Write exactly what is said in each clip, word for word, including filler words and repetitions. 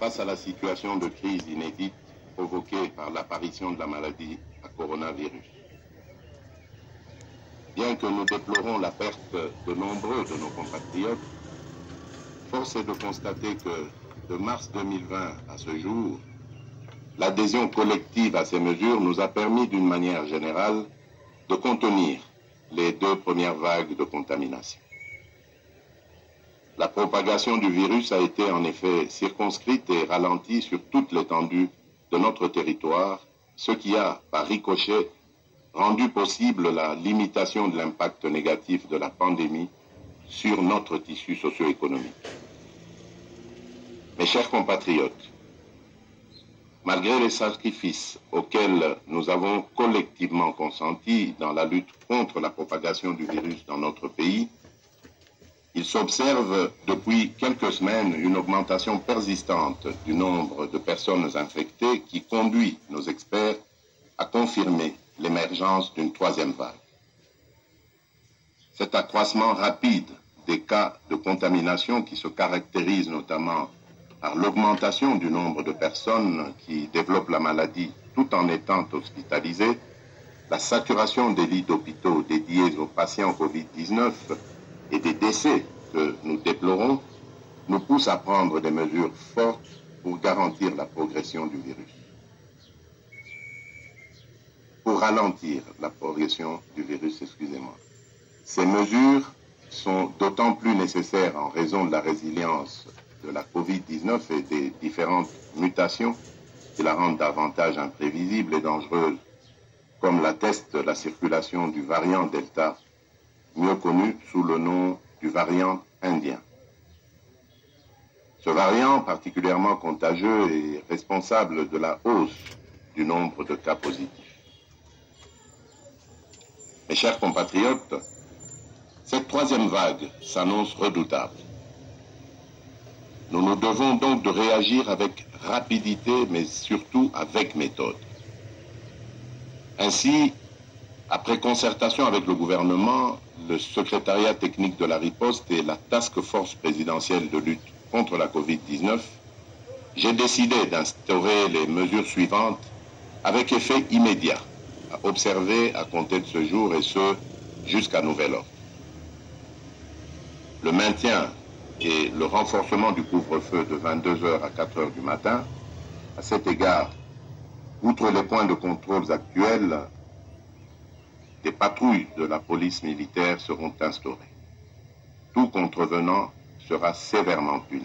Face à la situation de crise inédite provoquée par l'apparition de la maladie à coronavirus, bien que nous déplorons la perte de nombreux de nos compatriotes, force est de constater que de mars deux mille vingt à ce jour, l'adhésion collective à ces mesures nous a permis d'une manière générale de contenir les deux premières vagues de contamination. La propagation du virus a été en effet circonscrite et ralentie sur toute l'étendue de notre territoire, ce qui a, par ricochet, rendu possible la limitation de l'impact négatif de la pandémie sur notre tissu socio-économique. Mes chers compatriotes, malgré les sacrifices auxquels nous avons collectivement consenti dans la lutte contre la propagation du virus dans notre pays, il s'observe depuis quelques semaines une augmentation persistante du nombre de personnes infectées qui conduit nos experts à confirmer l'émergence d'une troisième vague. Cet accroissement rapide des cas de contamination qui se caractérise notamment par l'augmentation du nombre de personnes qui développent la maladie tout en étant hospitalisées, la saturation des lits d'hôpitaux dédiés aux patients Covid dix-neuf et des décès que nous déplorons nous poussent à prendre des mesures fortes pour garantir la progression du virus. Pour ralentir la progression du virus, excusez-moi. Ces mesures sont d'autant plus nécessaires en raison de la résilience de la Covid dix-neuf et des différentes mutations qui la rendent davantage imprévisible et dangereuse, comme l'atteste la circulation du variant Delta, mieux connu sous le nom du variant indien. Ce variant particulièrement contagieux est responsable de la hausse du nombre de cas positifs. Mes chers compatriotes, cette troisième vague s'annonce redoutable. Nous nous devons donc de réagir avec rapidité, mais surtout avec méthode. Ainsi, après concertation avec le gouvernement, le secrétariat technique de la riposte et la task force présidentielle de lutte contre la Covid dix-neuf, j'ai décidé d'instaurer les mesures suivantes avec effet immédiat, à observer à compter de ce jour et ce, jusqu'à nouvel ordre. Le maintien et le renforcement du couvre-feu de vingt-deux heures à quatre heures du matin. À cet égard, outre les points de contrôle actuels, des patrouilles de la police militaire seront instaurées. Tout contrevenant sera sévèrement puni.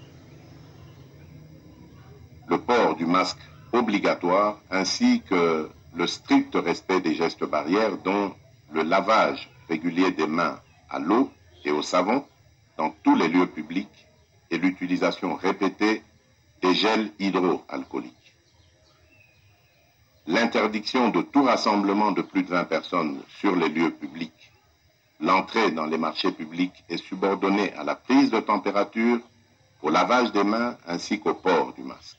Le port du masque obligatoire ainsi que le strict respect des gestes barrières, dont le lavage régulier des mains à l'eau et au savon dans tous les lieux publics et l'utilisation répétée des gels hydroalcooliques. L'interdiction de tout rassemblement de plus de vingt personnes sur les lieux publics. L'entrée dans les marchés publics est subordonnée à la prise de température, au lavage des mains ainsi qu'au port du masque.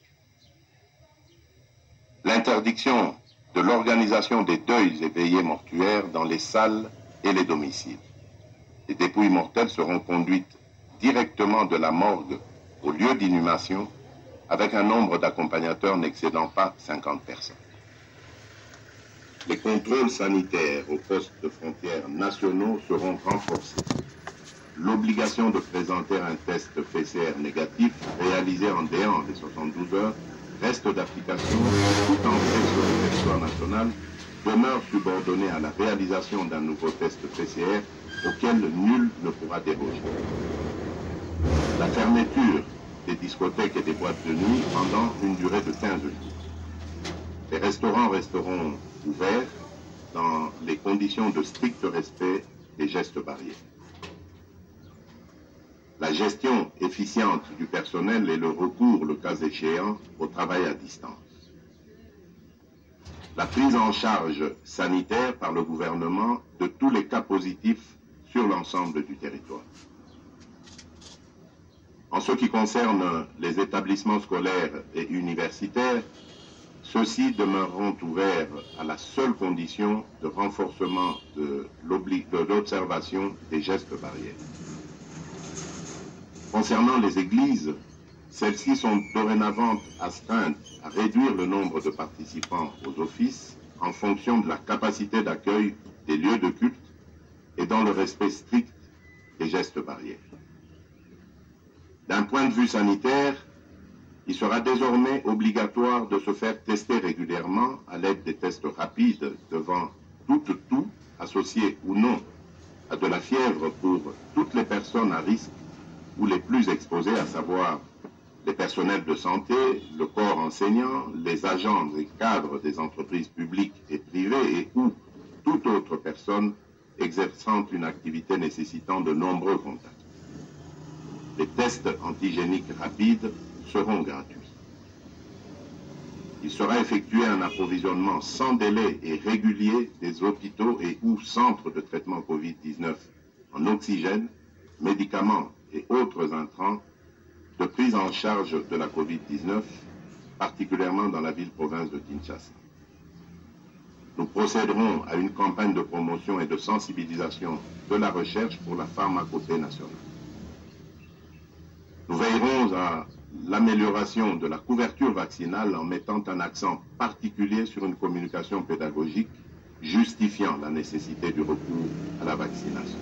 L'interdiction de l'organisation des deuils et veillées mortuaires dans les salles et les domiciles. Les dépouilles mortelles seront conduites directement de la morgue au lieu d'inhumation avec un nombre d'accompagnateurs n'excédant pas cinquante personnes. Les contrôles sanitaires aux postes de frontières nationaux seront renforcés. L'obligation de présenter un test P C R négatif réalisé en dehors des soixante-douze heures reste d'application tout entrée sur le territoire national demeure subordonnée à la réalisation d'un nouveau test P C R auquel nul ne pourra déroger. La fermeture des discothèques et des boîtes de nuit pendant une durée de quinze jours. Les restaurants resteront ouverts dans les conditions de strict respect des gestes barrières. La gestion efficiente du personnel et le recours, le cas échéant, au travail à distance. La prise en charge sanitaire par le gouvernement de tous les cas positifs sur l'ensemble du territoire. En ce qui concerne les établissements scolaires et universitaires, ceux-ci demeureront ouverts à la seule condition de renforcement de l'observation des gestes barrières. Concernant les églises, Celles-ci sont dorénavant astreintes à réduire le nombre de participants aux offices en fonction de la capacité d'accueil des lieux de culte et dans le respect strict des gestes barrières. D'un point de vue sanitaire, il sera désormais obligatoire de se faire tester régulièrement à l'aide des tests rapides devant toute toux, associée ou non à de la fièvre pour toutes les personnes à risque ou les plus exposées, à savoir les personnels de santé, le corps enseignant, les agents et cadres des entreprises publiques et privées et ou toute autre personne exerçant une activité nécessitant de nombreux contacts. Les tests antigéniques rapides seront gratuits. Il sera effectué un approvisionnement sans délai et régulier des hôpitaux et ou centres de traitement Covid dix-neuf en oxygène, médicaments et autres intrants de prise en charge de la Covid dix-neuf, particulièrement dans la ville-province de Kinshasa. Nous procéderons à une campagne de promotion et de sensibilisation de la recherche pour la pharmacopée nationale. Nous veillerons à l'amélioration de la couverture vaccinale en mettant un accent particulier sur une communication pédagogique justifiant la nécessité du recours à la vaccination.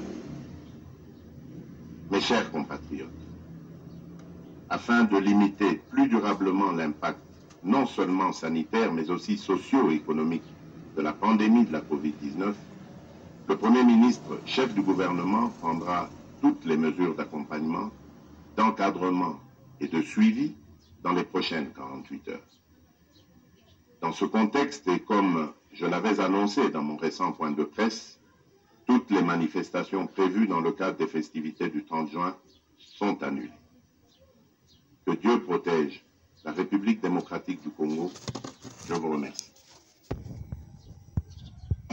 Mes chers compatriotes, afin de limiter plus durablement l'impact non seulement sanitaire mais aussi socio-économique de la pandémie de la Covid dix-neuf, le Premier ministre, chef du gouvernement, prendra toutes les mesures d'accompagnement, d'encadrement et de suivi dans les prochaines quarante-huit heures. Dans ce contexte, et comme je l'avais annoncé dans mon récent point de presse, toutes les manifestations prévues dans le cadre des festivités du trente juin sont annulées. Que Dieu protège la République démocratique du Congo. Je vous remercie.